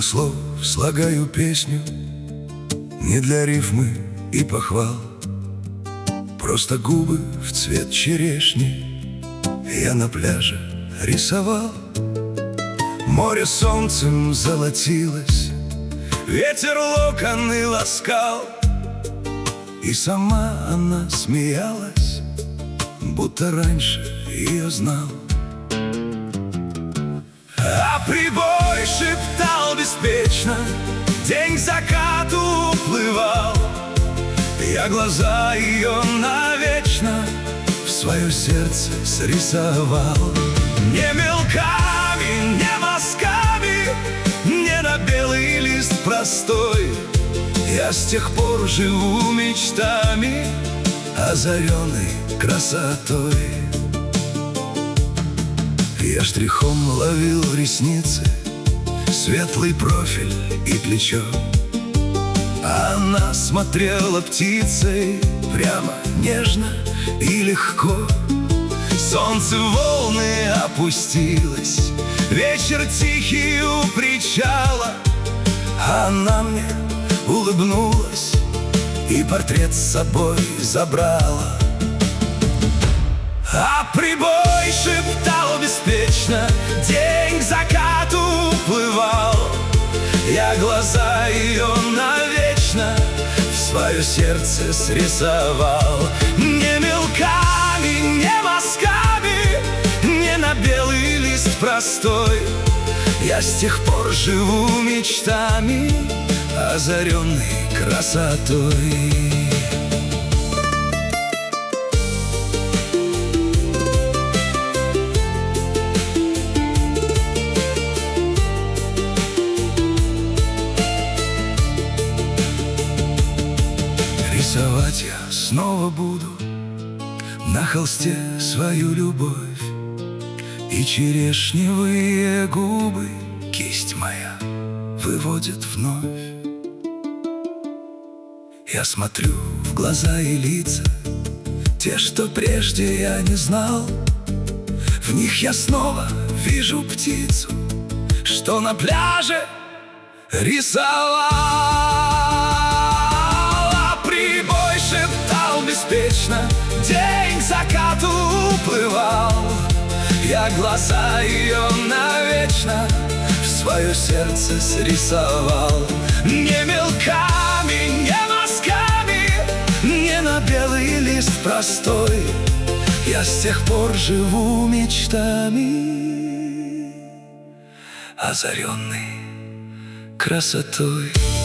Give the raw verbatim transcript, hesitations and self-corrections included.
для слов слагаю песню, не для рифмы и похвал. Просто губы в цвет черешни я на пляже рисовал. Море солнцем золотилось, ветер локоны ласкал, и сама она смеялась, будто раньше ее знал. А прибой шептал беспечно, день к закату уплывал. Я глаза ее навечно в свое сердце срисовал. Не мелками, не мазками, не на белый лист простой. Я с тех пор живу мечтами, озаренный красотой. Я штрихом ловил ресницы, светлый профиль и плечо. А она смотрела птицей прямо, нежно и легко. Солнце в волны опустилось, вечер тихий у причала. Она мне улыбнулась и портрет с собой забрала. А прибой шептал беспечно, день к закату уплывал. Я глаза ее навечно в свое сердце срисовал. Не мелками, не мазками, не на белый лист простой. Я с тех пор живу мечтами, озаренный красотой. Рисовать я снова буду на холсте свою любовь, и черешневые губы кисть моя выводит вновь. Я смотрю в глаза и лица, те, что прежде я не знал. В них я снова вижу птицу, что на пляже рисовал. А прибой шептал беспечно, день к закату уплывал. Я глаза ее навечно в свое сердце срисовал. Не мелками, не мазками, не на белый лист простой. Я с тех пор живу мечтами, озаренный красотой.